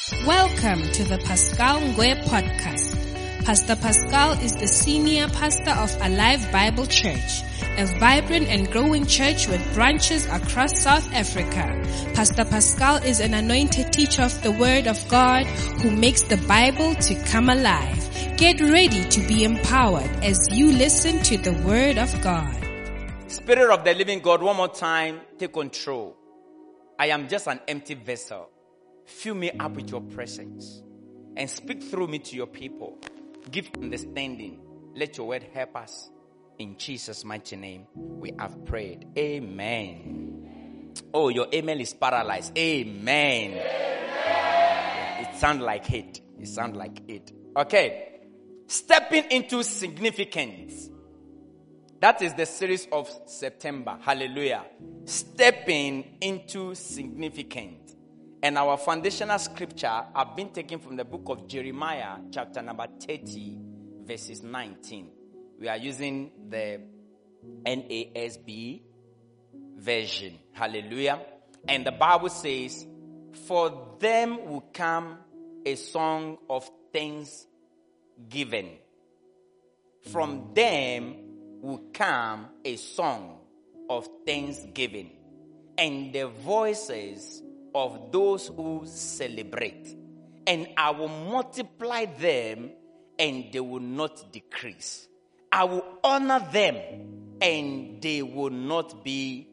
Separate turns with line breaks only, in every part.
Welcome to the Pascal Ngwe podcast. Pastor Pascal is the senior pastor of Alive Bible Church, a vibrant and growing church with branches across South Africa. Pastor Pascal is an anointed teacher of the Word of God who makes the Bible to come alive. Get ready to be empowered as you listen to the Word of God.
Spirit of the living God, one more time, take control. I am just an empty vessel. Fill me up with your presence and speak through me to your people. Give understanding. Let your word help us. In Jesus' mighty name, we have prayed. Amen. Oh, your amen is paralyzed. Amen. It sounds like it. It sounds like it. Okay. Stepping into significance. That is the series of September. Hallelujah. Stepping into significance. And our foundational scripture have been taken from the book of Jeremiah, chapter number 30, verses 19. We are using the NASB version. Hallelujah. And the Bible says, for them will come a song of thanksgiving. From them will come a song of thanksgiving. And the voices of those who celebrate, and I will multiply them, and they will not decrease. I will honor them, and they will not be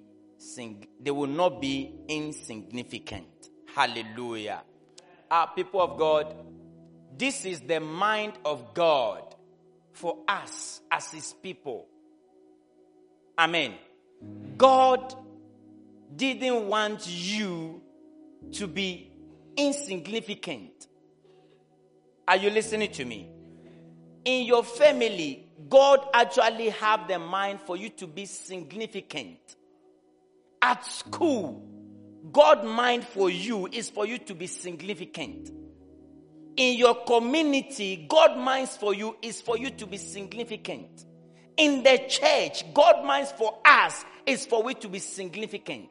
insignificant. Hallelujah. People of God, this is the mind of God for us as His people. Amen. God didn't want you to be insignificant. Are you listening to me? In your family, God actually have the mind for you to be significant. At school, God's mind for you is for you to be significant. In your community, God's mind for you is for you to be significant. In the church, God's mind for us is for we to be significant.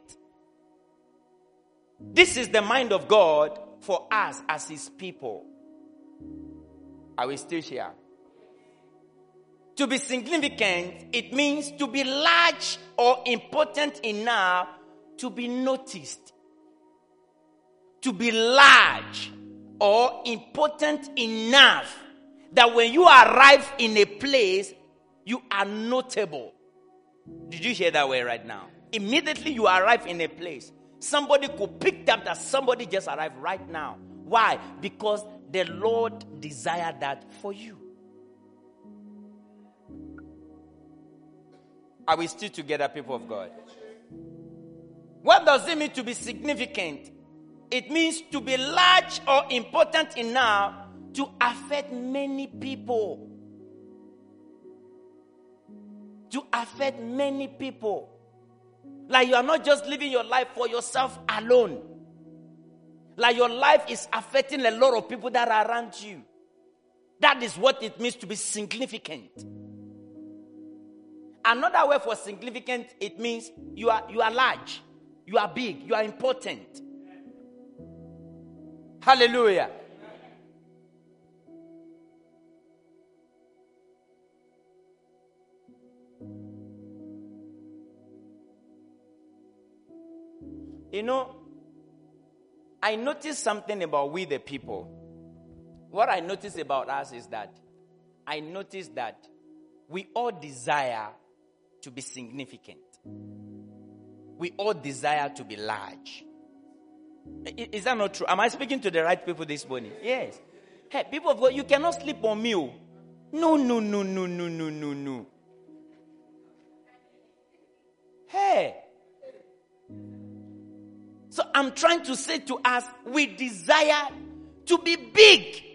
This is the mind of God for us as His people. Are we still here? To be significant, it means to be large or important enough to be noticed. To be large or important enough that when you arrive in a place, you are notable. Did you hear that word right now? Immediately you arrive in a place, somebody could pick up that somebody just arrived right now. Why? Because the Lord desired that for you. Are we still together, people of God? What does it mean to be significant? It means to be large or important enough to affect many people. To affect many people. Like you are not just living your life for yourself alone. Like your life is affecting a lot of people that are around you. That is what it means to be significant. Another word for significant, it means you are large, you are big, you are important. Hallelujah. You know, I noticed something about we the people. What I noticed about us is that I noticed that we all desire to be significant. We all desire to be large. Is that not true? Am I speaking to the right people this morning? Yes. Hey, people of God, you cannot sleep on me. No. Hey. So I'm trying to say to us, we desire to be big.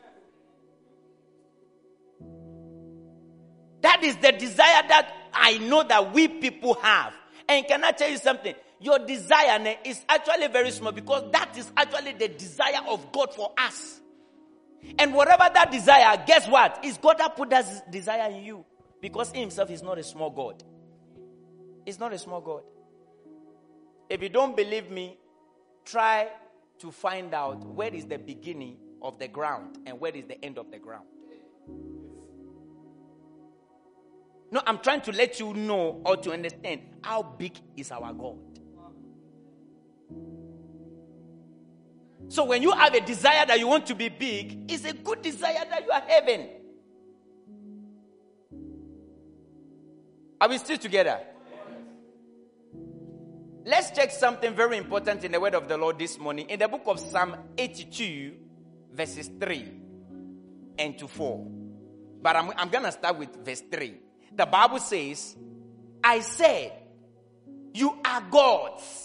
That is the desire that I know that we people have. And can I tell you something? Your desire is actually very small because that is actually the desire of God for us. And whatever that desire, guess what? Is God that put that desire in you. Because He Himself is not a small God. He's not a small God. If you don't believe me, try to find out where is the beginning of the ground and where is the end of the ground. No, I'm trying to let you know or to understand how big is our God. So when you have a desire that you want to be big, it's a good desire that you are having. Are we still together? Let's check something very important in the word of the Lord this morning. In the book of Psalm 82, verses 3 and to 4. But I'm going to start with verse 3. The Bible says, I said, you are gods.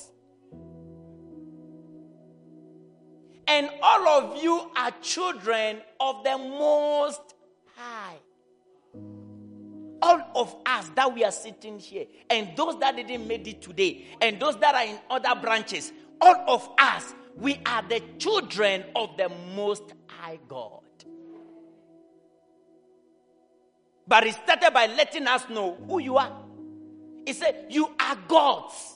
And all of you are children of the Most High. All of us that we are sitting here, and those that didn't make it today, and those that are in other branches, all of us, we are the children of the Most High God. But he started by letting us know who you are. He said, you are gods.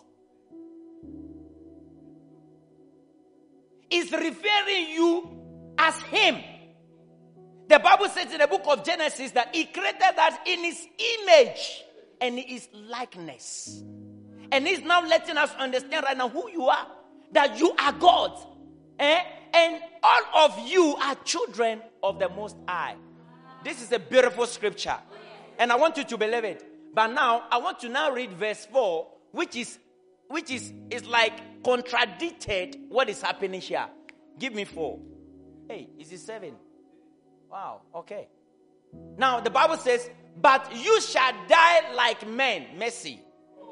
Is referring you as him. The Bible says in the book of Genesis that he created us in his image and his likeness. And he's now letting us understand right now who you are. That you are God. And all of you are children of the Most High. This is a beautiful scripture. And I want you to believe it. But now, I want to now read verse 4, which is like contradicted what is happening here. Give me 4. Hey, is it 7? Wow, okay. Now, the Bible says, but you shall die like men, mercy,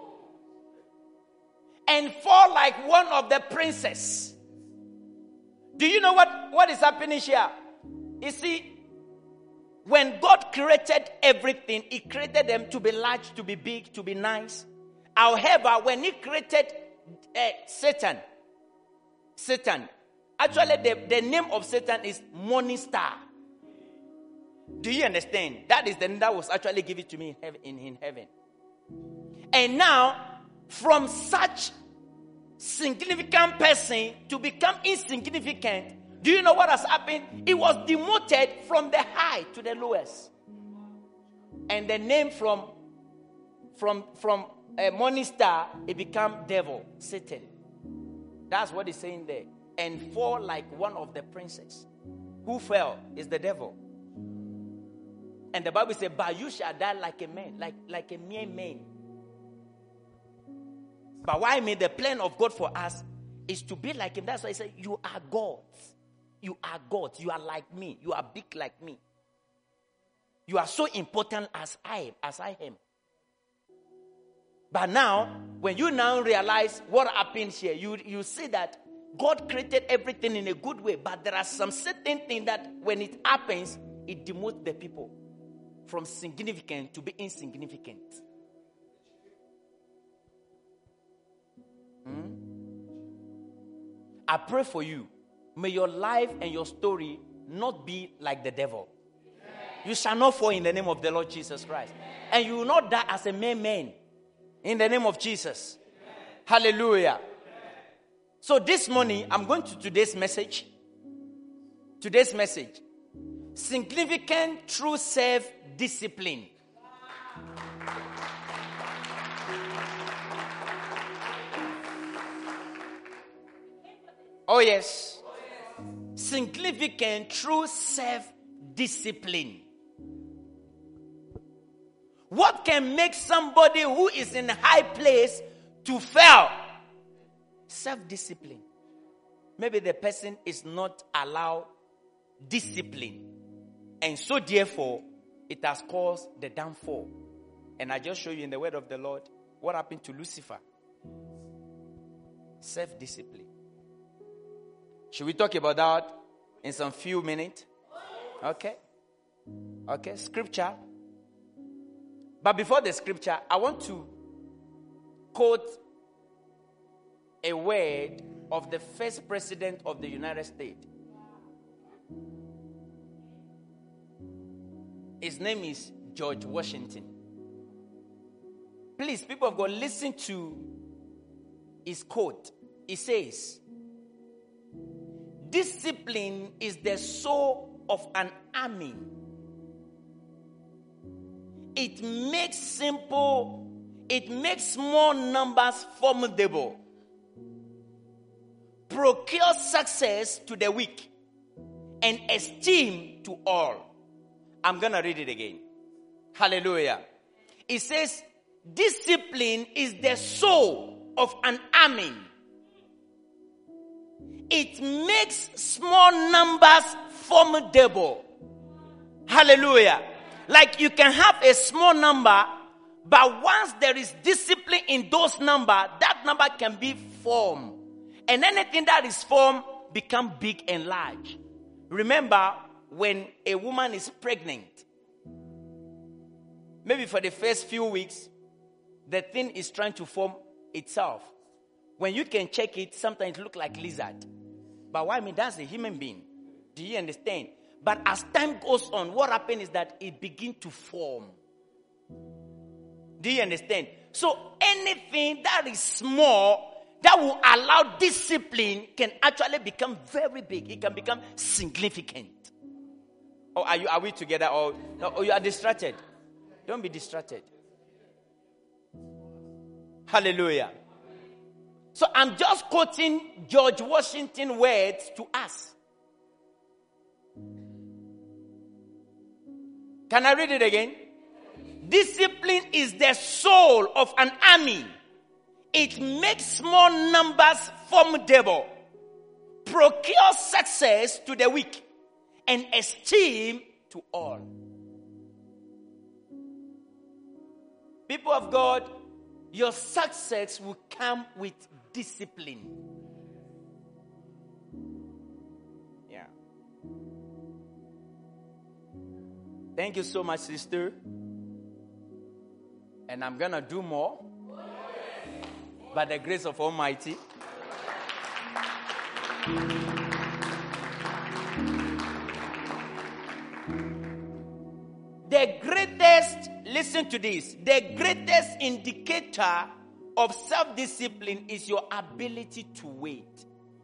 and fall like one of the princes. Do you know what is happening here? You see, when God created everything, he created them to be large, to be big, to be nice. However, when he created Satan, actually the name of Satan is Morning Star. Do you understand? That is the name that was actually given to me in heaven. And now, from such significant person to become insignificant, do you know what has happened? He was demoted from the high to the lowest. And the name from Morning Star, it became devil, Satan. That's what he's saying there. And fall like one of the princes. Who fell is the devil. And the Bible says, but you shall die like a man, like a mere man. But why me? The plan of God for us is to be like him. That's why he said, you are gods. You are gods. You are like me. You are big like me. You are so important as I am. But now, when you now realize what happens here, you see that God created everything in a good way, but there are some certain things that when it happens, it demotes the people from significant to be insignificant. I pray for you. May your life and your story not be like the devil. You shall not fall in the name of the Lord Jesus Christ. And you will not die as a mere man. In the name of Jesus. Hallelujah. So this morning, I'm going to today's message. Today's message. Significant true self-discipline. Oh yes. Significant true self-discipline. What can make somebody who is in a high place to fail? Self-discipline. Maybe the person is not allowed discipline. And so therefore, it has caused the downfall. And I just show you in the word of the Lord what happened to Lucifer. Self-discipline. Should we talk about that in some few minutes? Okay. Scripture. But before the scripture, I want to quote a word of the first president of the United States. His name is George Washington. Please, people of God, listen to his quote. He says, discipline is the soul of an army. It makes small numbers formidable. Procure success to the weak and esteem to all. I'm going to read it again. Hallelujah. It says, discipline is the soul of an army. It makes small numbers formidable. Hallelujah. Like you can have a small number, but once there is discipline in those numbers, that number can be formed. And anything that is formed become big and large. Remember, when a woman is pregnant, maybe for the first few weeks, the thing is trying to form itself. When you can check it, sometimes it looks like lizard. But why? I mean, that's a human being. Do you understand? But as time goes on, what happens is that it begins to form. Do you understand? So anything that is small, that will allow discipline, can actually become very big. It can become significant. Oh, are we together? Or you are distracted? Don't be distracted. Hallelujah. So I'm just quoting George Washington words to us. Can I read it again? Discipline is the soul of an army. It makes small numbers formidable. Procure success to the weak and esteem to all. People of God, your success will come with discipline. Yeah. Thank you so much, sister. And I'm going to do more by the grace of Almighty. The greatest, listen to this, the greatest indicator of self-discipline is your ability to wait.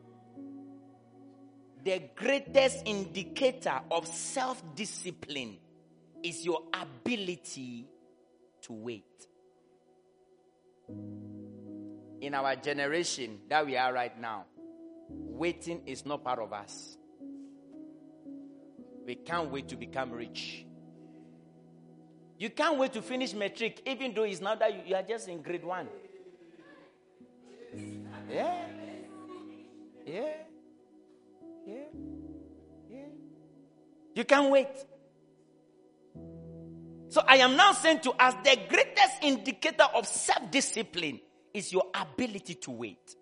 The greatest indicator of self-discipline is your ability to wait. In our generation that we are right now, waiting is not part of us. We can't wait to become rich. You can't wait to finish matric, even though it's now that you are just in grade 1. Yeah. You can't wait. So I am now saying to us, the greatest indicator of self-discipline is your ability to wait.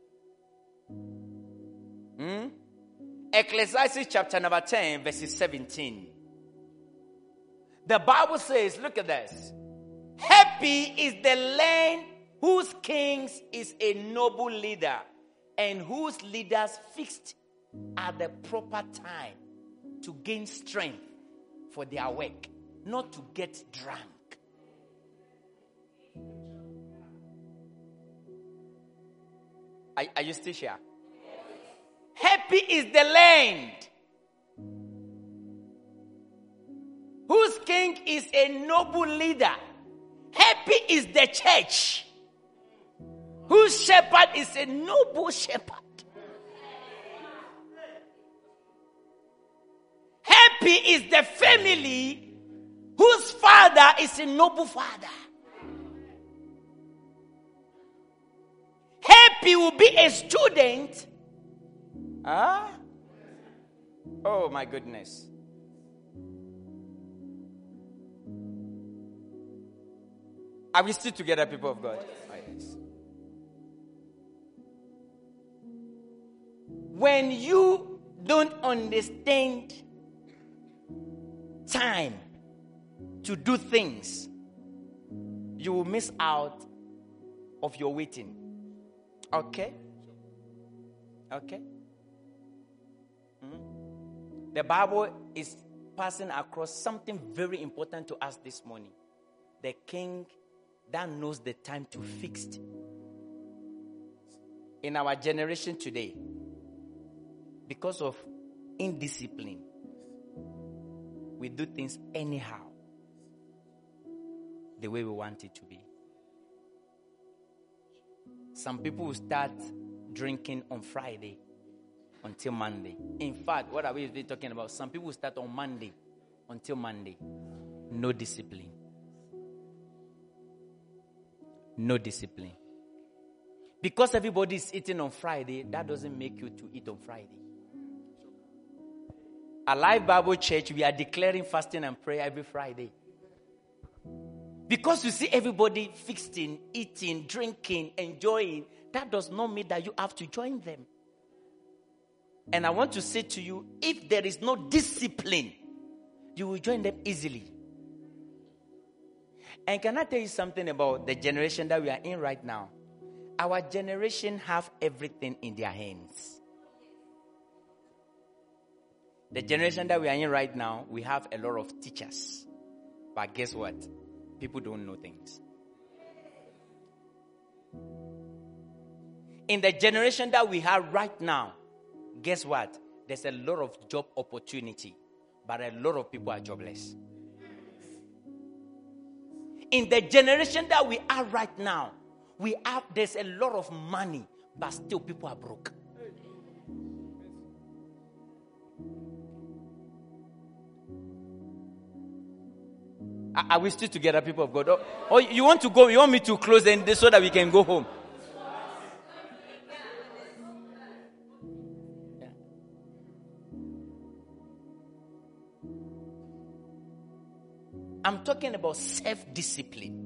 Ecclesiastes chapter number 10, verses 17. The Bible says, look at this. Happy is the land whose king is a noble leader and whose leaders fixed at the proper time to gain strength for their work, not to get drunk. Are you still here? Happy is the land whose king is a noble leader. Happy is the church whose shepherd is a noble shepherd. Happy is the family whose father is a noble father. Happy will be a student. Oh my goodness. Are we still together, people of God? Oh, yes. When you don't understand time to do things, you will miss out of your waiting. Okay? Okay? The Bible is passing across something very important to us this morning. The king that knows the time to fix it. In our generation today, because of indiscipline, we do things anyhow, the way we want it to be. Some people will start drinking on Friday until Monday. In fact, what are we talking about? Some people will start on Monday until Monday. No discipline. No discipline. Because everybody is eating on Friday, that doesn't make you to eat on Friday. Alive Bible Church, we are declaring fasting and prayer every Friday. Because you see everybody feasting, eating, drinking, enjoying, that does not mean that you have to join them. And I want to say to you, if there is no discipline, you will join them easily. And can I tell you something about the generation that we are in right now? Our generation have everything in their hands. The generation that we are in right now, we have a lot of teachers. But guess what? People don't know things. In the generation that we have right now, guess what? There's a lot of job opportunity, but a lot of people are jobless. In the generation that we are right now, there's a lot of money, but still people are broke. Are we still together, people of God? Or you want to go? You want me to close so that we can go home? Yeah. I'm talking about self-discipline.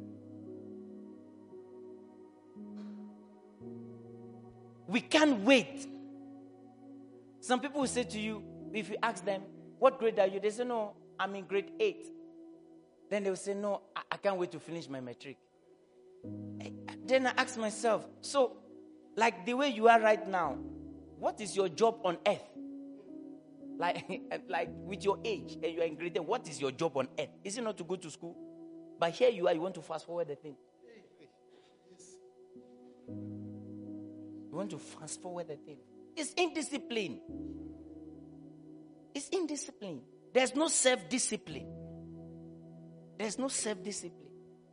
We can't wait. Some people will say to you, if you ask them, what grade are you? They say, no, I'm in grade 8. Then they will say, no, I can't wait to finish my matric. Then I ask myself, so, like the way you are right now, what is your job on earth? Like with your age, and you are in grade 8, what is your job on earth? Is it not to go to school? But here you are, you want to fast forward the thing. You want to fast forward the thing. It's indiscipline. It's indiscipline. There's no self-discipline. There's no self-discipline.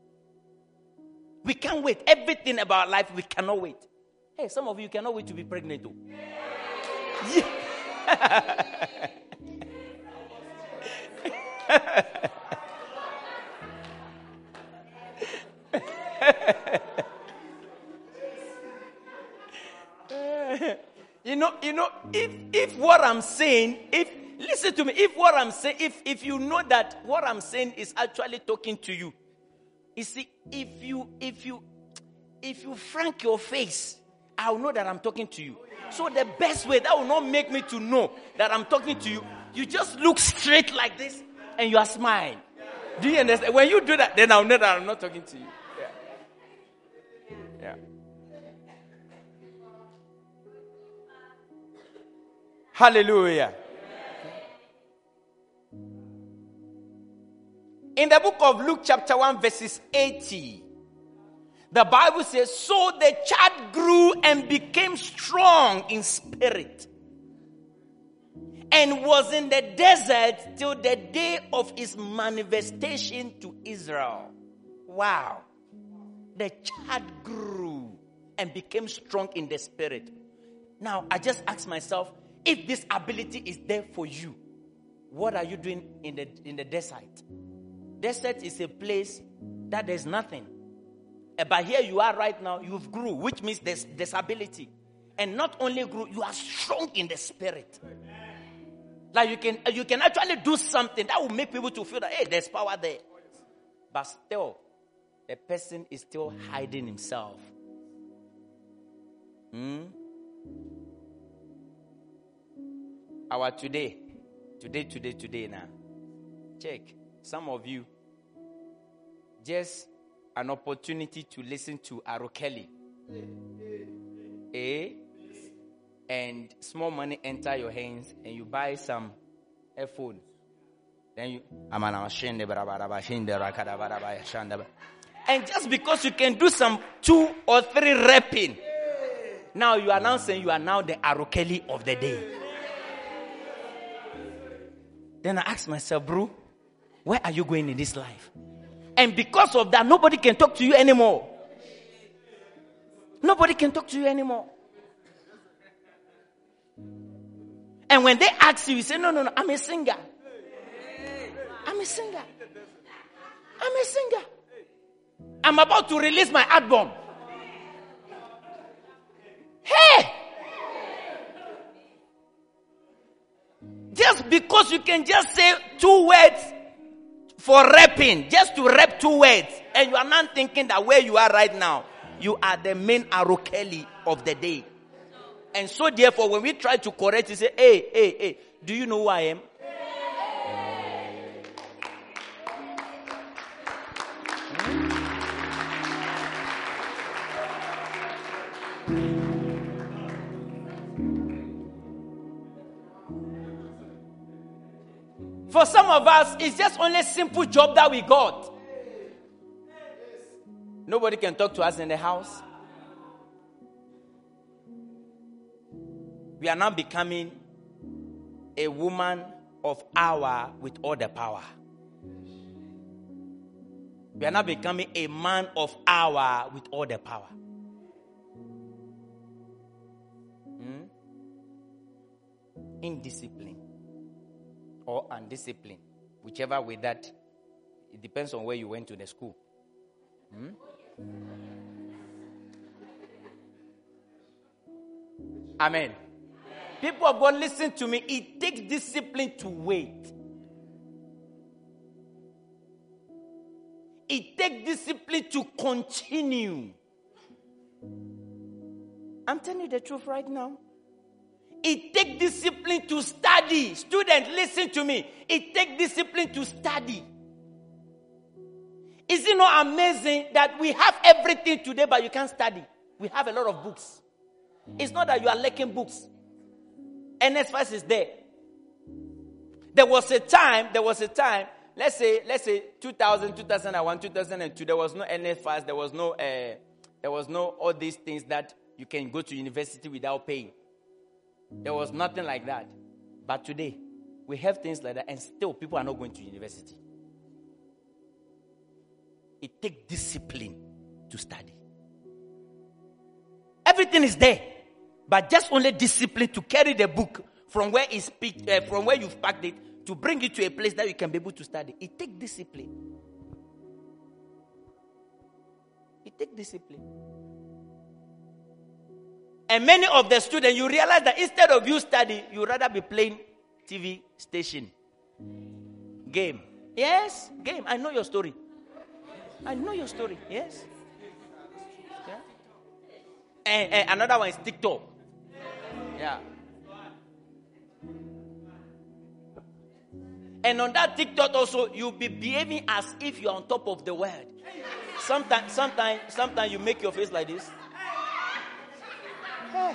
We can't wait. Everything about life, we cannot wait. Hey, some of you cannot wait to be pregnant too. Yeah. You know, if what I'm saying, listen to me, if you know that what I'm saying is actually talking to you, you see, if you frank your face, I'll know that I'm talking to you. So the best way, that will not make me to know that I'm talking to you, you just look straight like this and you are smiling. Do you understand? When you do that, then I'll know that I'm not talking to you. Yeah. Hallelujah. In the book of Luke chapter 1 verses 80, the Bible says, so the child grew and became strong in spirit and was in the desert till the day of his manifestation to Israel. Wow. The child grew and became strong in the spirit. Now, I just ask myself, if this ability is there for you, what are you doing in the desert? Desert is a place that there's nothing. But here you are right now, you've grew, which means there's ability. And not only grew, you are strong in the spirit. Like you can actually do something that will make people to feel that, hey, there's power there. But still, the person is still hiding himself. Our today now. Check. Some of you, just an opportunity to listen to Arokeli. And small money enter your hands and you buy some phone. Then you and just because you can do some 2 or 3 rapping, now you are now saying you are now the Arokeli of the day. Then I asked myself, bro, where are you going in this life? And because of that, nobody can talk to you anymore. Nobody can talk to you anymore. And when they ask you, you say, no, I'm a singer. I'm a singer. I'm a singer. I'm about to release my album. Hey! Just because you can just say 2 words for rapping, just to rap 2 words, and you are not thinking that where you are right now, you are the main Arokeli of the day. And so therefore, when we try to correct you, say, hey, do you know who I am? For some of us, it's just only a simple job that we got. Nobody can talk to us in the house. We are now becoming a woman of hour with all the power. We are now becoming a man of hour with all the power. Indiscipline or undisciplined, whichever way that, it depends on where you went to the school. Amen. People of God, listen to me. It takes discipline to wait. It takes discipline to continue. I'm telling you the truth right now. It takes discipline to study. Students, listen to me. It takes discipline to study. Is it not amazing that we have everything today, but you can't study? We have a lot of books. It's not that you are lacking books. NSFAS is there. There was a time, let's say 2000, 2001, 2002, there was no NSFAS, there was no all these things that you can go to university without paying. There was nothing like that. But today, we have things like that, and still people are not going to university. It takes discipline to study. Everything is there, but just only discipline to carry the book from where from where you've packed it to bring it to a place that you can be able to study. It takes discipline. It takes discipline. And many of the students, you realize that instead of you study, you rather be playing TV station. Game. Yes, game. I know your story. Yes. Yeah. And another one is TikTok. Yeah. And on that TikTok also, you'll be behaving as if you're on top of the world. Sometimes you make your face like this. Hey.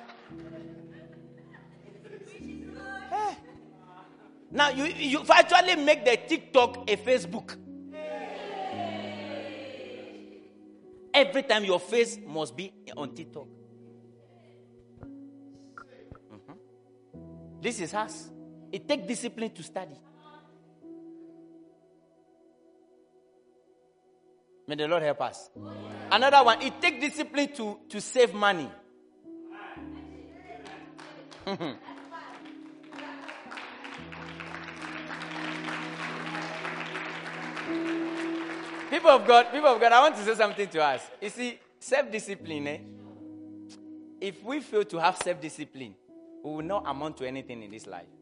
Hey. Now you actually make the TikTok a Facebook. Every time your face must be on TikTok. This is us. It takes discipline to study. May the Lord help us. Another one, it takes discipline to save money. People of God, I want to say something to us. You see, self-discipline, if we fail to have self-discipline, we will not amount to anything in this life.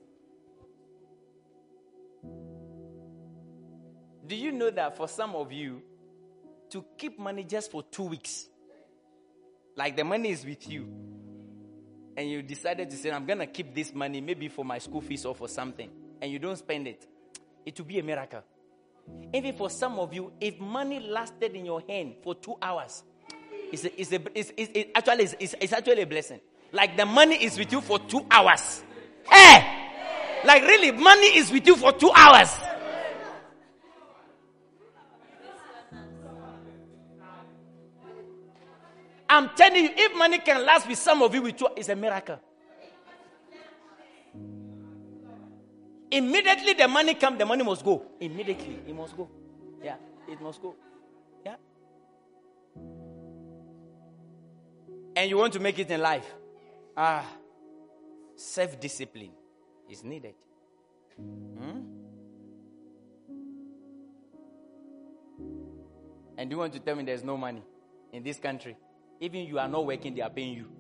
Do you know that for some of you, to keep money just for 2 weeks, like the money is with you, and you decided to say, I'm going to keep this money maybe for my school fees or for something, and you don't spend it, it will be a miracle. Even for some of you, if money lasted in your hand for 2 hours, it's actually a blessing. Like the money is with you for 2 hours. Hey! Like really, money is with you for 2 hours. I'm telling you, if money can last with some of you with 2, it's a miracle. Immediately the money comes, the money must go. Immediately, it must go. Yeah, it must go. Yeah. And you want to make it in life. Self-discipline is needed. And you want to tell me there's no money in this country? Even you are not working, they are paying you.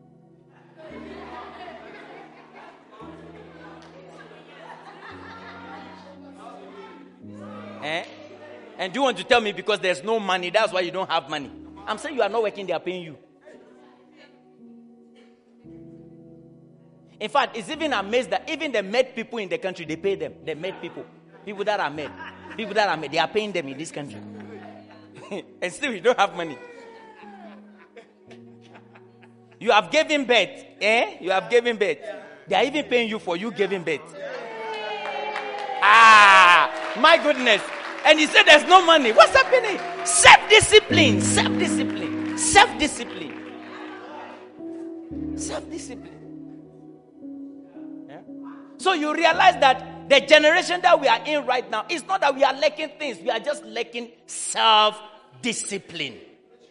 And do you want to tell me because there's no money, that's why you don't have money? I'm saying you are not working, they are paying you. In fact, it's even amazed that even the mad people in the country, they pay them. The mad people. People that are mad, they are paying them in this country. And still you don't have money. You have given birth. You have given birth. They are even paying you for you giving birth. My goodness. And you say there's no money. What's happening? Self-discipline. Self-discipline. Self-discipline. Self-discipline. Yeah? So you realize that the generation that we are in right now, it's not that we are lacking things. We are just lacking self-discipline.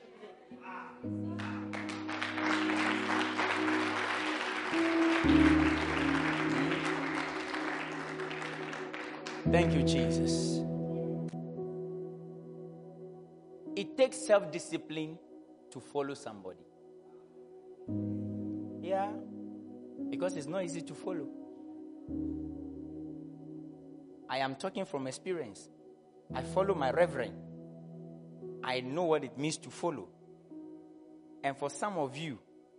Thank you, Jesus. It takes self-discipline to follow somebody. Yeah. Because it's not easy to follow. I am talking from experience. I follow my reverend. I know what it means to follow. And for some of you,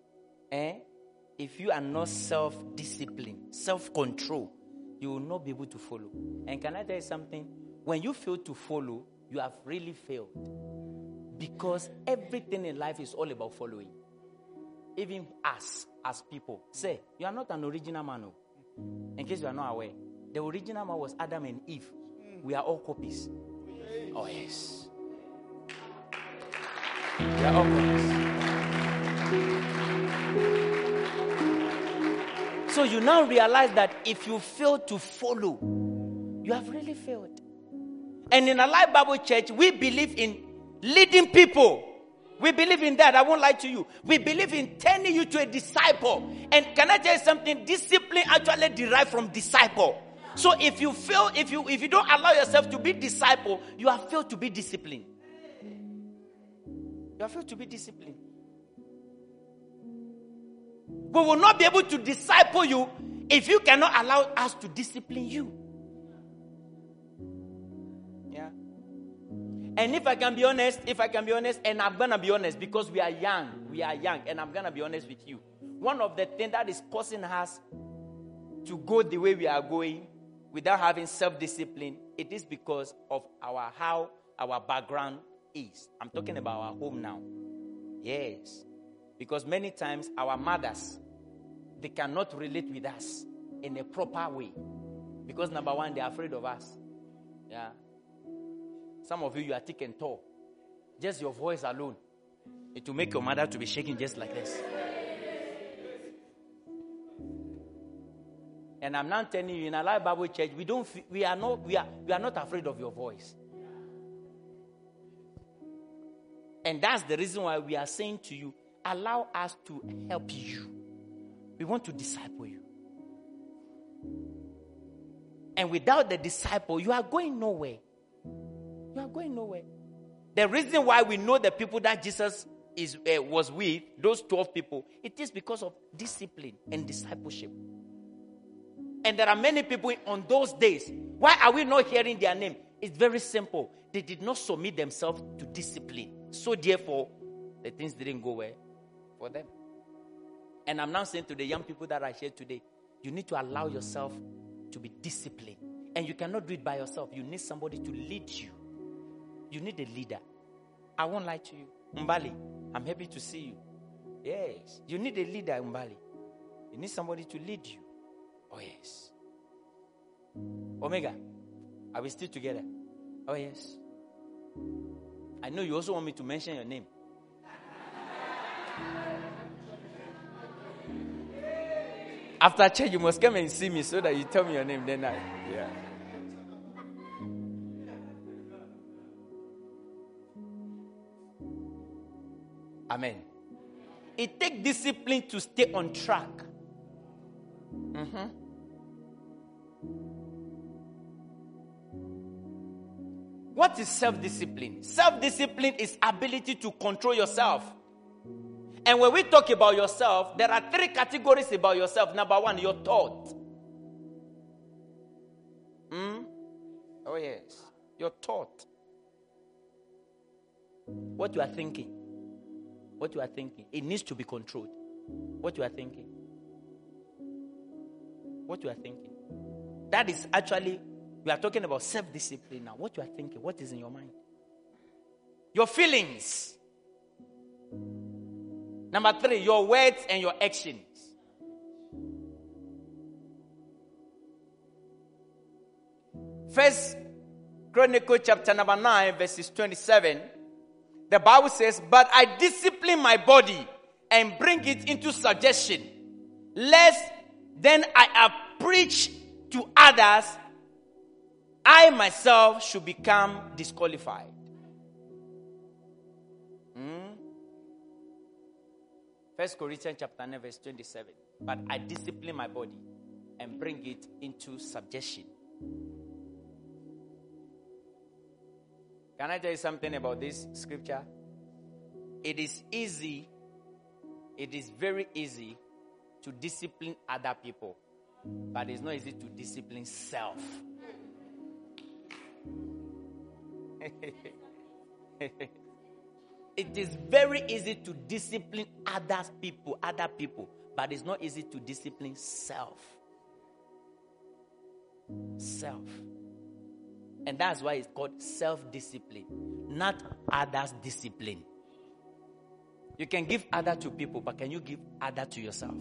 if you are not self-disciplined, self-control, you will not be able to follow. And can I tell you something? When you fail to follow, you have really failed. Because everything in life is all about following. Even us, as people. Say, you are not an original man. In case you are not aware. The original man was Adam and Eve. We are all copies. Oh, yes. We are all copies. So you now realize that if you fail to follow, you have really failed. And in Alive Bible Church, we believe in leading people. We believe in that. I won't lie to you. We believe in turning you to a disciple. And can I tell you something? Discipline actually derives from disciple. So if you fail, if you don't allow yourself to be disciple, you have failed to be disciplined. You have failed to be disciplined. We will not be able to disciple you if you cannot allow us to discipline you. Yeah. And if I can be honest, and I'm going to be honest because we are young, and I'm going to be honest with you. One of the things that is causing us to go the way we are going without having self-discipline, it is because of how our background is. I'm talking about our home now. Yes. Because many times our mothers, they cannot relate with us in a proper way. Because number one, they are afraid of us. Yeah. Some of you are thick and tall. Just your voice alone, it will make your mother to be shaking just like this. And I'm now telling you, in Alive Bible Church, we are not afraid of your voice. And that's the reason why we are saying to you, allow us to help you. We want to disciple you. And without the disciple, you are going nowhere. You are going nowhere. The reason why we know the people that Jesus was with, those 12 people, it is because of discipline and discipleship. And there are many people on those days. Why are we not hearing their name? It's very simple. They did not submit themselves to discipline. So therefore, the things didn't go well for them. And I'm now saying to the young people that are here today, you need to allow yourself to be disciplined. And you cannot do it by yourself. You need somebody to lead you. You need a leader. I won't lie to you. Mbali, I'm happy to see you. Yes. You need a leader, Mbali. You need somebody to lead you. Oh, yes. Omega, are we still together? Oh, yes. I know you also want me to mention your name. After church, you must come and see me so that you tell me your name. Then yeah. Amen. It takes discipline to stay on track. What is self-discipline? Self-discipline is ability to control yourself. And when we talk about yourself, there are 3 categories about yourself. Number 1, your thought. Oh yes, your thought. What you are thinking. What you are thinking. It needs to be controlled. What you are thinking. What you are thinking. That is actually, we are talking about self-discipline now. What you are thinking. What is in your mind. Your feelings. Number 3, your words and your actions. First Chronicles chapter number 9 verses 27. The Bible says, but I discipline my body and bring it into subjection, lest then I have preached to others, I myself should become disqualified. First Corinthians chapter 9 verse 27. But I discipline my body and bring it into subjection. Can I tell you something about this scripture? It is very easy to discipline other people, but it's not easy to discipline self. It is very easy to discipline other people, but it's not easy to discipline self. Self. And that's why it's called self-discipline, not others' discipline. You can give other to people, but can you give other to yourself?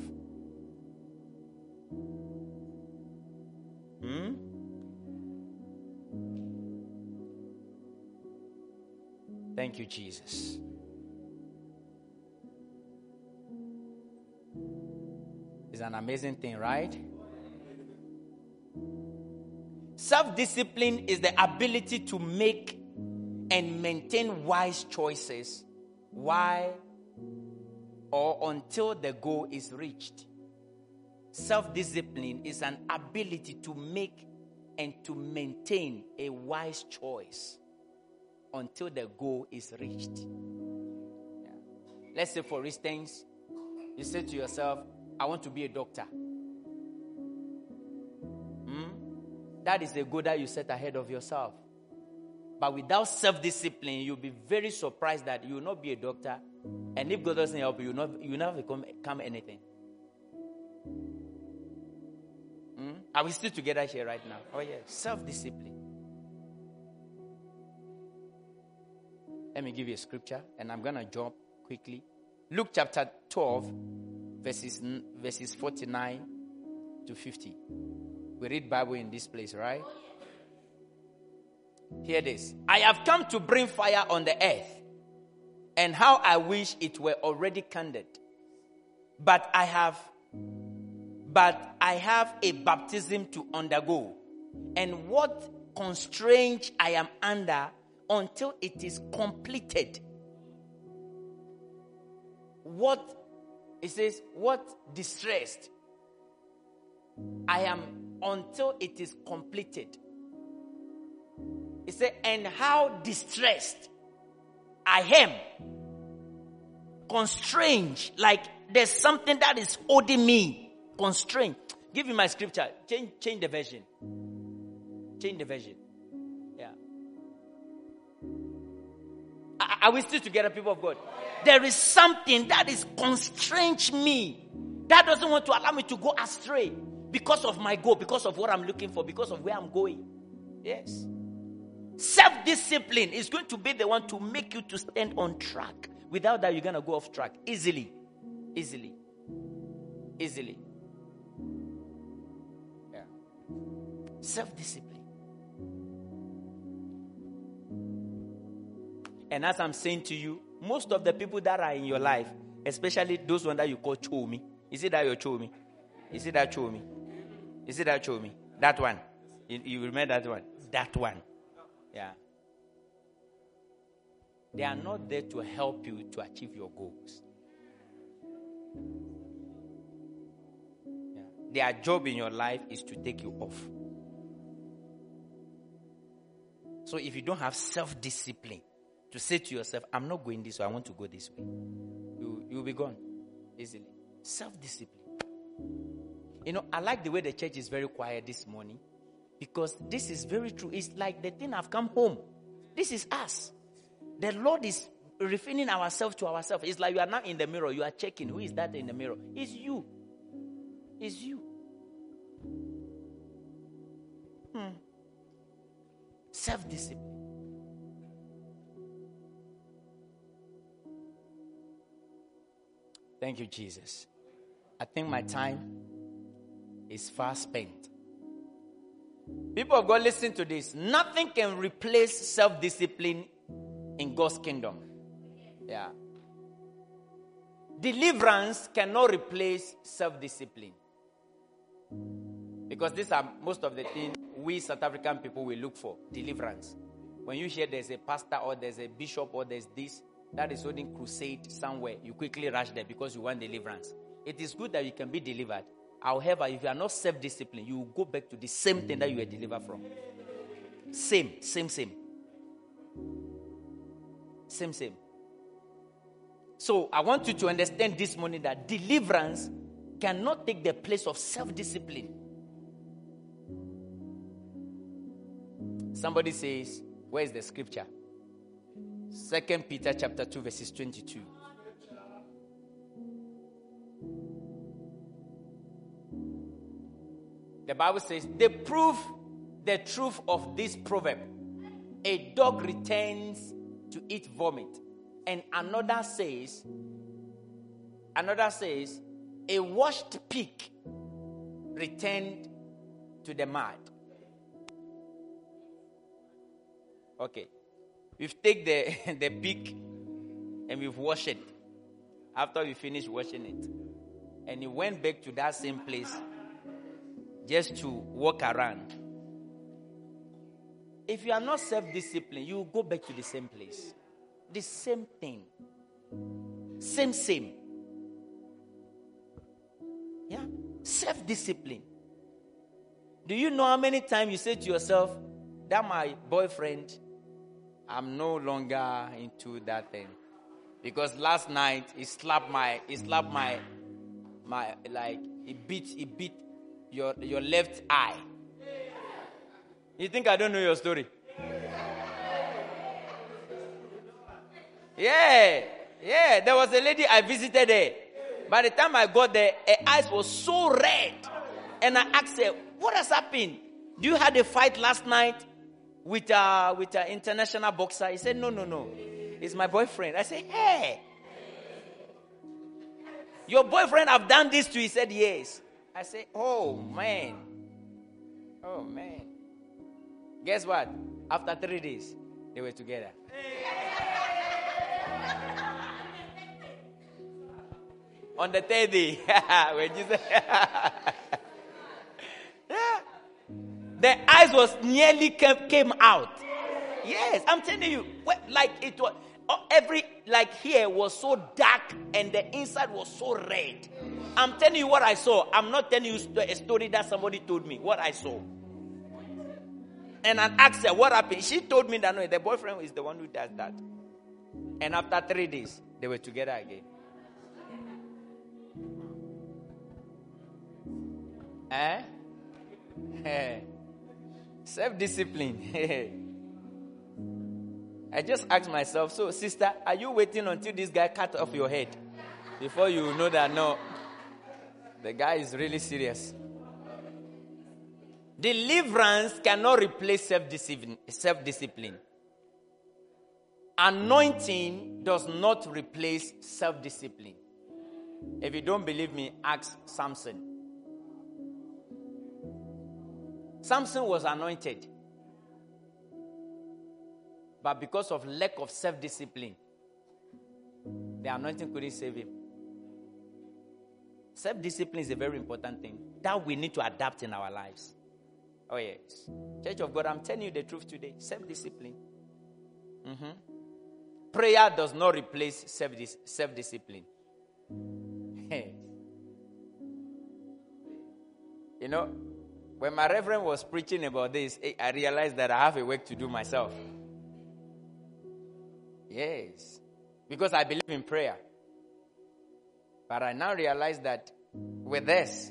Thank you, Jesus. It's an amazing thing, right? Self-discipline is the ability to make and maintain wise choices while or until the goal is reached. Self-discipline is an ability to make and to maintain a wise choice until the goal is reached. Yeah. Let's say, for instance, you say to yourself, I want to be a doctor. That is a goal that you set ahead of yourself. But without self-discipline, you'll be very surprised that you will not be a doctor. And if God doesn't help you, you will never become anything. Are we still together here right now? Oh, yeah. Self-discipline. Let me give you a scripture, and I'm going to jump quickly. Luke chapter 12, verses 49 to 50. We read Bible in this place, right? Hear this. I have come to bring fire on the earth, and how I wish it were already kindled. But I have a baptism to undergo, and what constraint I am under until it is completed. It says, what distressed I am until it is completed. It says, and how distressed I am. Constrained, like there's something that is holding me. Constrained. Give me my scripture. Change the version. Change the version. Yeah. Are we still together, people of God? There is something that is constraining me, that doesn't want to allow me to go astray because of my goal, because of what I'm looking for, because of where I'm going. Yes. Self-discipline is going to be the one to make you to stand on track. Without that, you're going to go off track easily. Yeah. Self-discipline. And as I'm saying to you, most of the people that are in your life, especially those ones that you call chomi, is it that you're chomi? Is it that show me? Is it that show me? That one. You remember that one? That one. Yeah. They are not there to help you to achieve your goals. Yeah. Their job in your life is to take you off. So if you don't have self-discipline to say to yourself, I'm not going this way, I want to go this way, you'll be gone easily. Self-discipline. You know, I like the way the church is very quiet this morning, because this is very true. It's like the thing I've come home. This is us. The Lord is refining ourselves to ourselves. It's like you are now in the mirror. You are checking. Who is that in the mirror? It's you. It's you. Self-discipline. Thank you, Jesus. I think my time is far spent. People of God, listen to this. Nothing can replace self-discipline in God's kingdom. Yeah. Deliverance cannot replace self-discipline. Because these are most of the things we South African people will look for. Deliverance. When you hear there's a pastor or there's a bishop or there's this that is holding crusade somewhere, you quickly rush there because you want deliverance. It is good that you can be delivered. However, if you are not self-disciplined, you will go back to the same thing that you were delivered from. Same. So I want you to understand this morning that deliverance cannot take the place of self-discipline. Somebody says, where is the scripture? 2 Peter chapter 2 verses 22. The Bible says, they prove the truth of this proverb. A dog returns to eat vomit. And another says, a washed pig returned to the mud. Okay. We've taken the pig and we've washed it. After we finished washing it. And it went back to that same place just to walk around. If you are not self-disciplined, you will go back to the same place. The same thing. Same. Yeah? Self-discipline. Do you know how many times you say to yourself, that my boyfriend, I'm no longer into that thing. Because last night he slapped my like he beat your left eye. You think I don't know your story? Yeah. There was a lady I visited there. By the time I got there, her eyes were so red. And I asked her, what has happened? Do you had a fight last night with an international boxer? He said, no. It's my boyfriend. I said, hey. Your boyfriend have done this to you? He said, yes. I said, oh, man. Guess what? After 3 days, they were together. On the third day, when Jesus, the eyes was nearly came out. Yes, I'm telling you, like it was here was so dark and the inside was so red. I'm telling you what I saw. I'm not telling you a story that somebody told me. What I saw. And I asked her what happened. She told me that no, the boyfriend is the one who does that. And after 3 days, they were together again. Self-discipline. I just asked myself, so sister, are you waiting until this guy cut off your head before you know that no, the guy is really serious? Deliverance cannot replace self-discipline. Anointing does not replace self-discipline. If you don't believe me, ask Samson. Samson was anointed. But because of lack of self-discipline, the anointing couldn't save him. Self-discipline is a very important thing that we need to adapt in our lives. Oh, yes. Church of God, I'm telling you the truth today. Self-discipline. Prayer does not replace self-discipline. You know, when my reverend was preaching about this, I realized that I have a work to do myself. Yes. Because I believe in prayer. But I now realize that with this,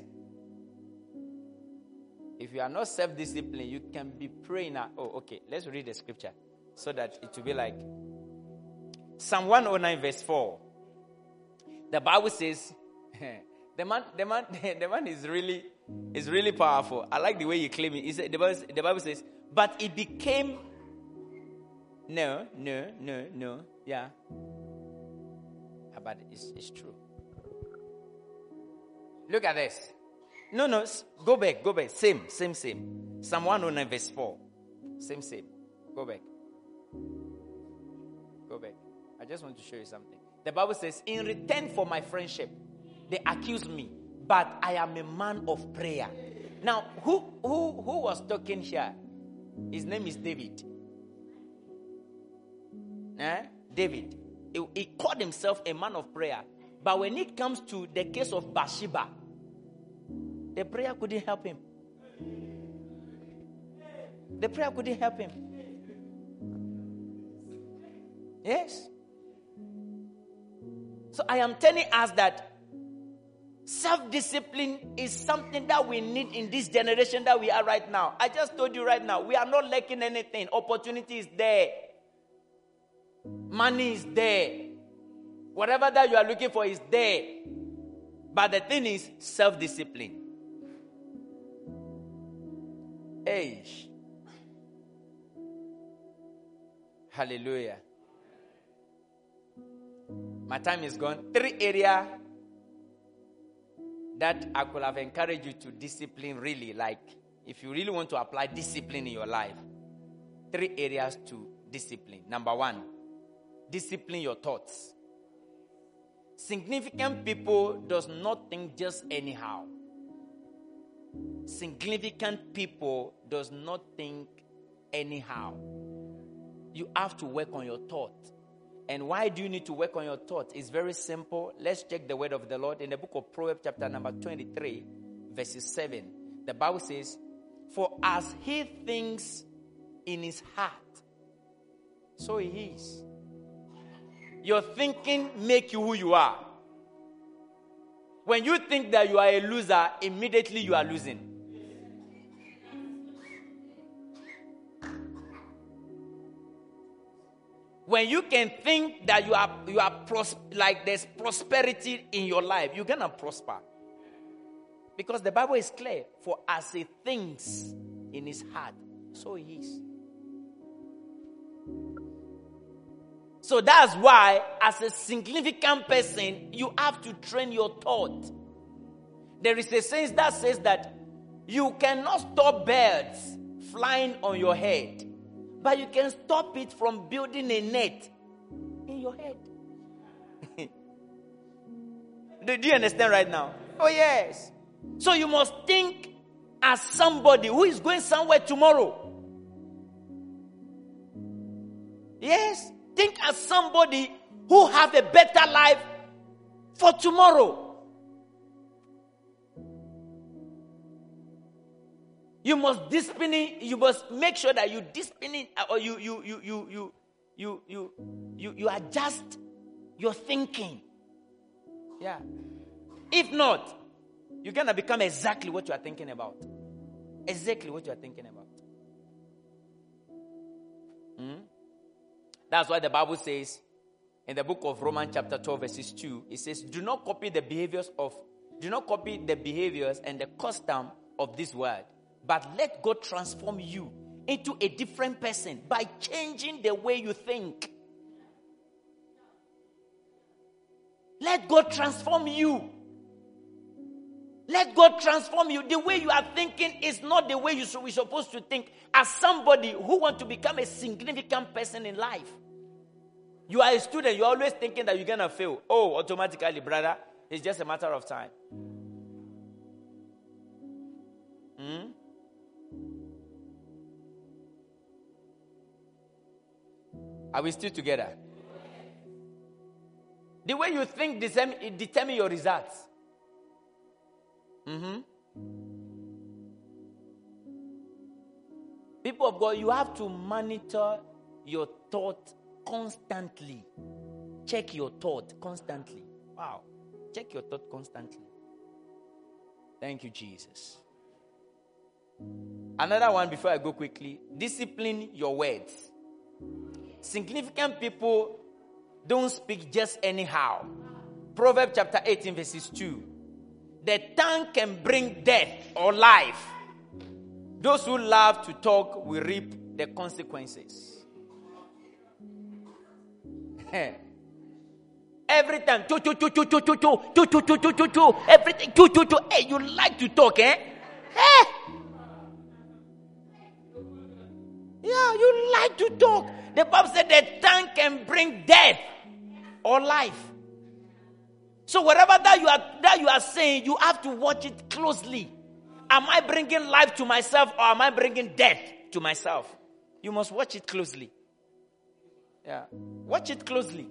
if you are not self-disciplined, you can be praying. Let's read the scripture so that it will be like Psalm 109 verse 4. The Bible says, the man is really powerful. I like the way you claim it. He said, the Bible says, but it became no. Yeah. But it's true. Look at this. No. Go back. Same. Psalm 109 verse 4. Same. Go back. I just want to show you something. The Bible says, in return for my friendship, they accuse me, but I am a man of prayer. Now, who was talking here? His name is David. David. He called himself a man of prayer. But when it comes to the case of Bathsheba, the prayer couldn't help him. Yes. So I am telling us that self-discipline is something that we need in this generation that we are right now. I just told you right now, we are not lacking anything. Opportunity is there. Money is there. Whatever that you are looking for is there. But the thing is self-discipline. Hey. Hallelujah. My time is gone. 3 areas that I could have encouraged you to discipline really. Like, if you really want to apply discipline in your life. 3 areas to discipline. Number 1, discipline your thoughts. Significant people does not think just anyhow. Significant people does not think anyhow. You have to work on your thought. And why do you need to work on your thought? It's very simple. Let's check the word of the Lord in the book of Proverbs chapter number 23 verses 7. The Bible says, for as he thinks in his heart, so he is. Your thinking make you who you are. When you think that you are a loser, immediately you are losing. When you can think that you are like there's prosperity in your life, you're gonna prosper. Because the Bible is clear. For as he thinks in his heart, so he is. So that's why, as a significant person, you have to train your thought. There is a sense that says that you cannot stop birds flying on your head, but you can stop it from building a net in your head. Do you understand right now? Oh, yes. So you must think as somebody who is going somewhere tomorrow. Yes. Think as somebody who have a better life for tomorrow. You must discipline. You must make sure that you discipline, or you adjust your thinking. Yeah. If not, you're gonna become exactly what you are thinking about. Exactly what you are thinking about. That's why the Bible says in the book of Romans chapter 12 verses 2, it says, do not copy the behaviors and the custom of this world, but let God transform you into a different person by changing the way you think. Let God transform you. Let God transform you. The way you are thinking is not the way we're supposed to think as somebody who wants to become a significant person in life. You are a student, you're always thinking that you're going to fail. Oh, automatically, brother, it's just a matter of time. Are we still together? The way you think determine your results. People of God, you have to monitor your thought constantly. Check your thought constantly. Wow. Check your thought constantly. Thank you, Jesus. Another one before I go quickly. Discipline your words. Significant people don't speak just anyhow. Proverbs chapter 18 verses 2. The tongue can bring death or life. Those who love to talk will reap the consequences. Every time, everything, hey, you like to talk, eh? Yeah, you like to talk. The Bible said the tongue can bring death or life. So whatever that you are saying, you have to watch it closely. Am I bringing life to myself or am I bringing death to myself? You must watch it closely. Yeah, watch it closely.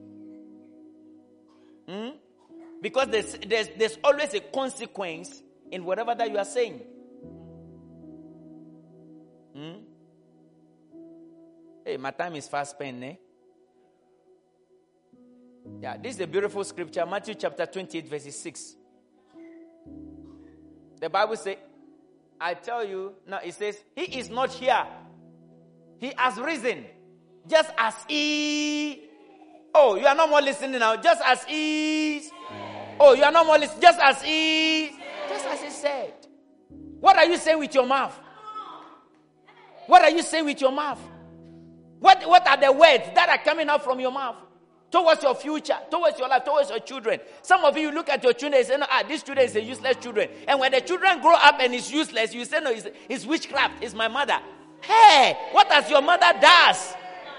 Because there's always a consequence in whatever that you are saying. Hey, my time is fast spent, eh? Yeah, this is a beautiful scripture, Matthew chapter 28, verses 6. The Bible says, I tell you, now it says, he is not here. He has risen. Just as he... Oh, you are no more listening now. Just as he... Oh, you are no more listening. Just as he... Just as he said. What are you saying with your mouth? What are you saying with your mouth? What are the words that are coming out from your mouth? Towards your future, towards your life, towards your children. Some of you look at your children and say, no, this children is a useless children. And when the children grow up and is useless, you say, no, it's witchcraft, it's my mother. Hey, what has your mother does?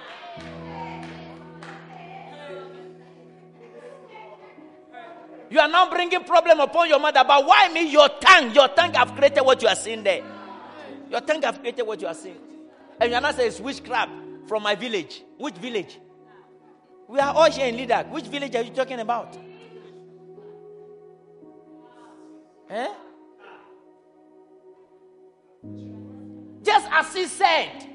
You are now bringing problem upon your mother, but why me? Your tongue have created what you are seeing there. Your tongue have created what you are seeing. And you are not saying it's witchcraft from my village. Which village? We are all here in Lidak. Which village are you talking about? Eh? Just as he said.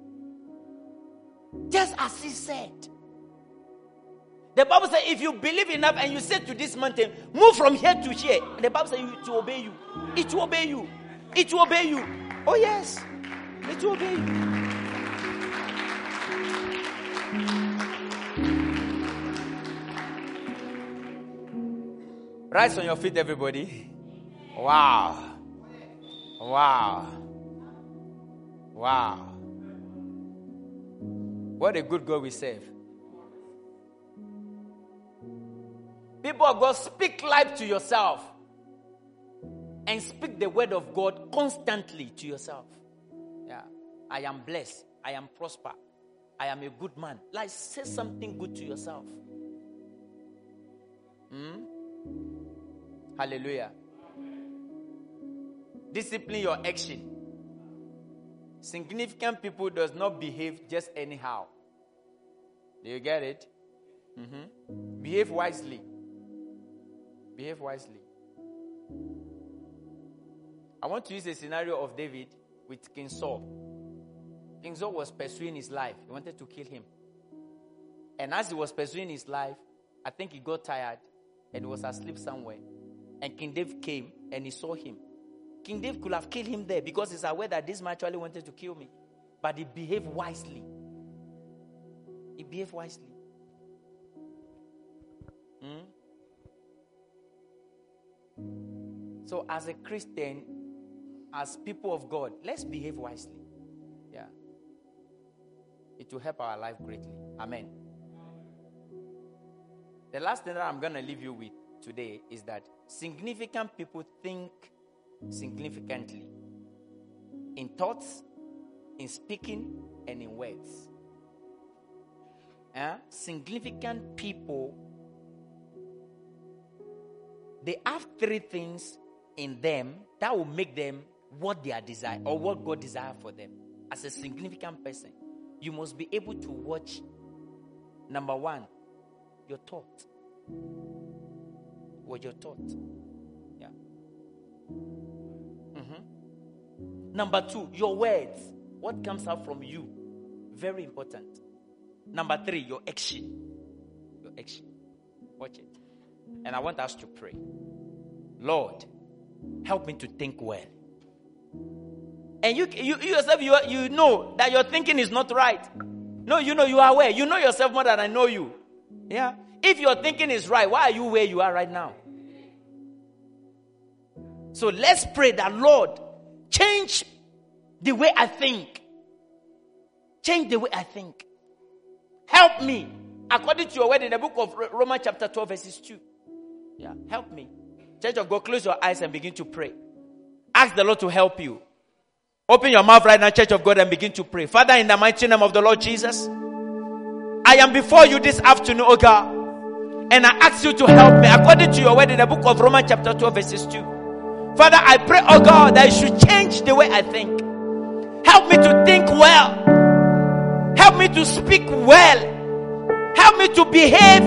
Just as he said. The Bible says if you believe enough and you say to this mountain, move from here to here. The Bible says it will obey you. It will obey you. It will obey you. Oh yes. It will obey you. Rise on your feet, everybody. Wow. Wow. Wow. What a good God we serve. People of God, speak life to yourself. And speak the word of God constantly to yourself. Yeah. I am blessed. I am prosper. I am a good man. Like, say something good to yourself. Hallelujah. Discipline your action. Significant people does not behave just anyhow. Do you get it? Behave wisely. Behave wisely. I want to use a scenario of David with King Saul. King Saul was pursuing his life. He wanted to kill him. And as he was pursuing his life, I think he got tired and was asleep somewhere. And King David came and he saw him. King David could have killed him there because he's aware that this man actually wanted to kill me. But he behaved wisely. He behaved wisely. So as a Christian, as people of God, let's behave wisely. Yeah. It will help our life greatly. Amen. The last thing that I'm going to leave you with today is that significant people think significantly in thoughts, in speaking, and in words. Significant people, they have three things in them that will make them what they are desiring or what God desires for them. As a significant person, you must be able to watch, number one, your thought. What your thought? Yeah. Number two, your words. What comes out from you? Very important. Number three, your action. Your action. Watch it. And I want us to pray. Lord, help me to think well. And you yourself, you know that your thinking is not right. No, you know you are aware. You know yourself more than I know you. Yeah. If your thinking is right, why are you where you are right now? So let's pray that, Lord, change the way I think. Change the way I think. Help me. According to your word in the book of Romans chapter 12 verses 2. Yeah, help me. Church of God, close your eyes and begin to pray. Ask the Lord to help you. Open your mouth right now, Church of God, and begin to pray. Father, in the mighty name of the Lord Jesus, I am before you this afternoon, oh God, and I ask you to help me according to your word in the book of Romans chapter 12 verses 2. Father, I pray, oh God, that you should change the way I think. Help me to think well. Help me to speak well. Help me to behave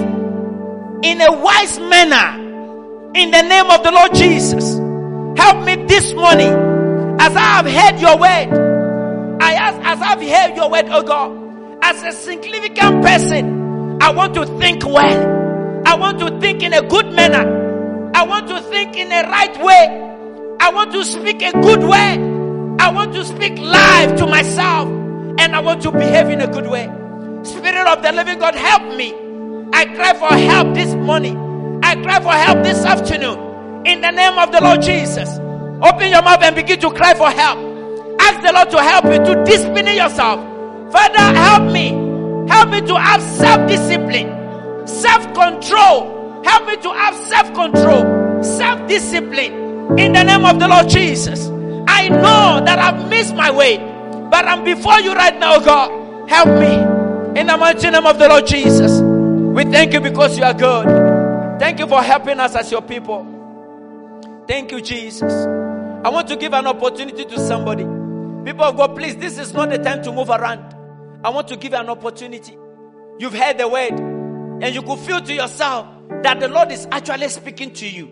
in a wise manner. In the name of the Lord Jesus. Help me this morning as I have heard your word. I ask, as I've heard your word, oh God, as a significant person, I want to think well. I want to think in a good manner. I want to think in a right way. I want to speak a good word. I want to speak life to myself. And I want to behave in a good way. Spirit of the living God, help me. I cry for help this morning. I cry for help this afternoon. In the name of the Lord Jesus. Open your mouth and begin to cry for help. Ask the Lord to help you to discipline yourself. Father, help me. Help me to have self-discipline. Self-control. Help me to have self-control. Self-discipline. In the name of the Lord Jesus. I know that I've missed my way. But I'm before you right now, God. Help me. In the mighty name of the Lord Jesus. We thank you because you are good. Thank you for helping us as your people. Thank you, Jesus. I want to give an opportunity to somebody. People of God, please, this is not the time to move around. I want to give you an opportunity. You've heard the word. And you could feel to yourself that the Lord is actually speaking to you.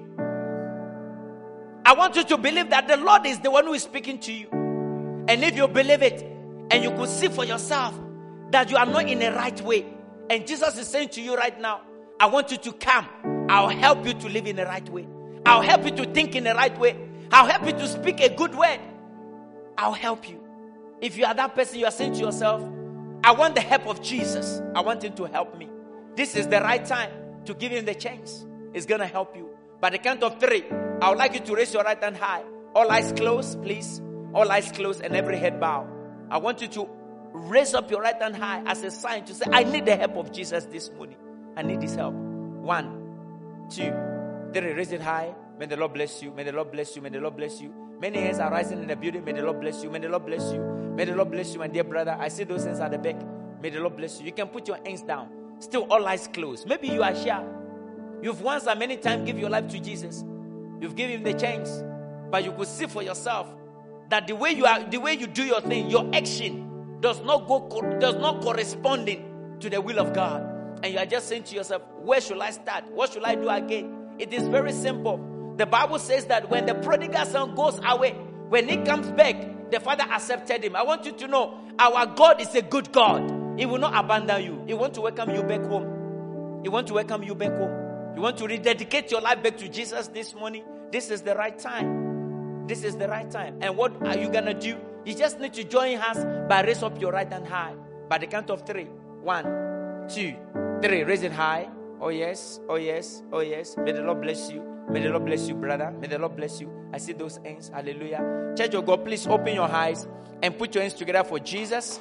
I want you to believe that the Lord is the one who is speaking to you. And if you believe it, and you could see for yourself that you are not in the right way, and Jesus is saying to you right now, I want you to come. I'll help you to live in the right way. I'll help you to think in the right way. I'll help you to speak a good word. I'll help you. If you are that person, you are saying to yourself, I want the help of Jesus. I want him to help me. This is the right time to give him the chance. It's going to help you. By the count of 3, I would like you to raise your right hand high. All eyes closed, please. All eyes closed and every head bowed. I want you to raise up your right hand high as a sign to say, I need the help of Jesus this morning. I need his help. 1, 2, 3. Raise it high. May the Lord bless you. May the Lord bless you. May the Lord bless you. Many hands are rising in the building. May the Lord bless you. May the Lord bless you. May the Lord bless you, my dear brother. I see those hands at the back. May the Lord bless you. You can put your hands down. Still all eyes closed. Maybe you are shy. You've once and many times given your life to Jesus. You've given him the chance. But you could see for yourself that the way you do your thing, your action does not corresponding to the will of God. And you are just saying to yourself, where should I start? What should I do again? It is very simple. The Bible says that when the prodigal son goes away, when he comes back, the father accepted him. I want you to know, our God is a good God. He will not abandon you. He wants to welcome you back home. He wants to welcome you back home. You want to rededicate your life back to Jesus this morning? This is the right time. This is the right time. And what are you going to do? You just need to join hands by raise up your right hand high. By the count of 3. 1, 2, 3. Raise it high. Oh yes, oh yes, oh yes. May the Lord bless you. May the Lord bless you, brother. May the Lord bless you. I see those hands. Hallelujah. Church of God, please open your eyes and put your hands together for Jesus.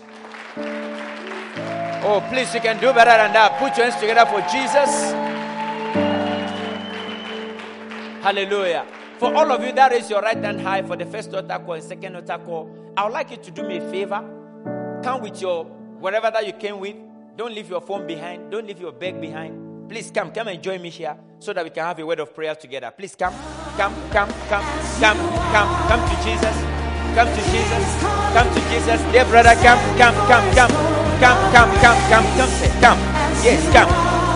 Oh, please, you can do better than that. Put your hands together for Jesus. Hallelujah. For all of you that raise your right hand high for the first altar call and second altar call, I would like you to do me a favor. Come with your whatever that you came with. Don't leave your phone behind. Don't leave your bag behind. Please come and join me here so that we can have a word of prayer together. Please come to Jesus. Come to Jesus. Come to Jesus. Dear brother, come. Come. Yes, come.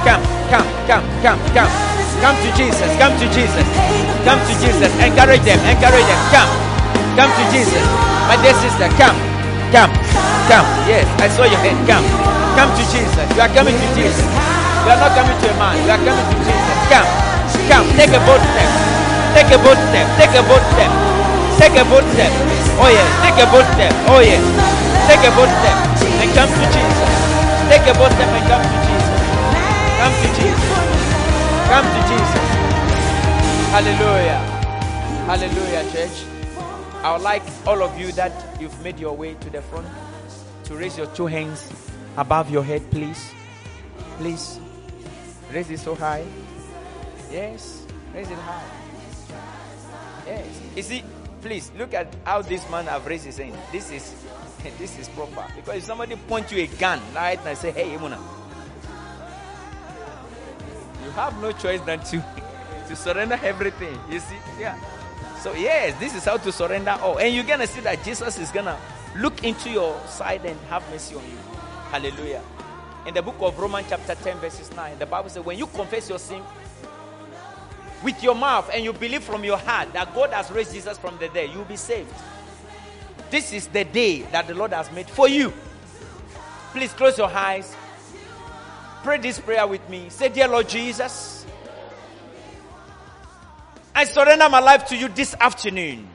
Come to Jesus. Come to Jesus. Come to Jesus. Encourage them. Come to Jesus. My dear sister, come. Yes, I saw your hand. Come to Jesus. You are coming to Jesus. You are not coming to a man. You are coming to Jesus. Come. Take a bold step. Oh yes. Take a bold step. Oh yes. Take a bold step and come to Jesus. Take a bold step and come to Jesus. Come to Jesus. Come to Jesus. Hallelujah. Hallelujah, church. I would like all of you that you've made your way to the front to raise your 2 hands above your head, please. Please. Raise it so high. Yes. Raise it high. Yes. You see, please look at how this man have raised his hand. This is proper. Because if somebody point you a gun right now and say, hey, Imuna, you have no choice than to surrender everything. You see? Yeah. So yes, this is how to surrender all. And you're going to see that Jesus is going to look into your side and have mercy on you. Hallelujah. In the book of Romans chapter 10 verses 9, the Bible says, when you confess your sin with your mouth and you believe from your heart that God has raised Jesus from the dead, you'll be saved. This is the day that the Lord has made for you. Please close your eyes. Pray this prayer with me. Say, dear Lord Jesus, I surrender my life to you this afternoon.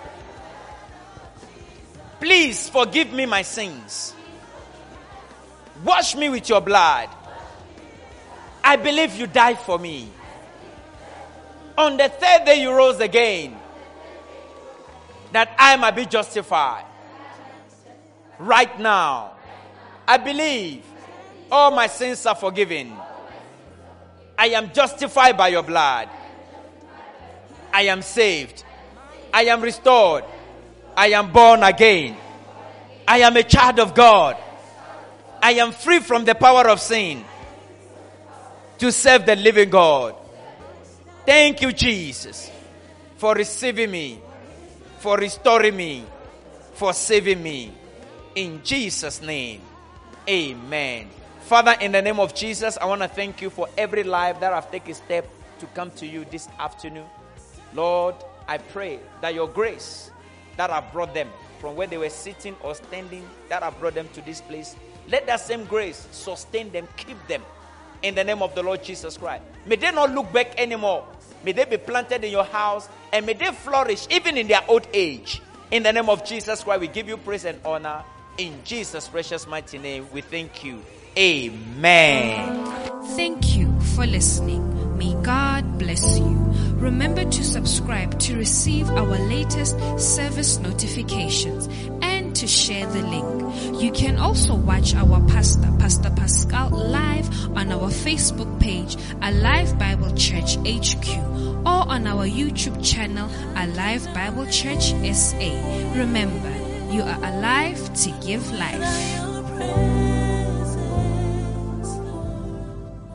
Please forgive me my sins. Wash me with your blood. I believe you died for me. On the 3rd day you rose again, that I might be justified. Right now, I believe all my sins are forgiven. I am justified by your blood. I am saved. I am restored. I am born again. I am a child of God. I am free from the power of sin to serve the living God. Thank you, Jesus, for receiving me, for restoring me, for saving me. In Jesus' name, amen. Father, in the name of Jesus, I want to thank you for every life that have taken a step to come to you this afternoon. Lord, I pray that your grace that have brought them from where they were sitting or standing, that have brought them to this place, let that same grace sustain them, keep them in the name of the Lord Jesus Christ. May they not look back anymore. May they be planted in your house and may they flourish even in their old age. In the name of Jesus Christ, we give you praise and honor. In Jesus' precious mighty name, we thank you. Amen.
Thank you for listening. May God bless you. Remember to subscribe to receive our latest service notifications and to share the link. You can also watch our pastor, Pastor Pascal, live on our Facebook page, Alive Bible Church HQ, or on our YouTube channel, Alive Bible Church SA. Remember, you are alive to give life.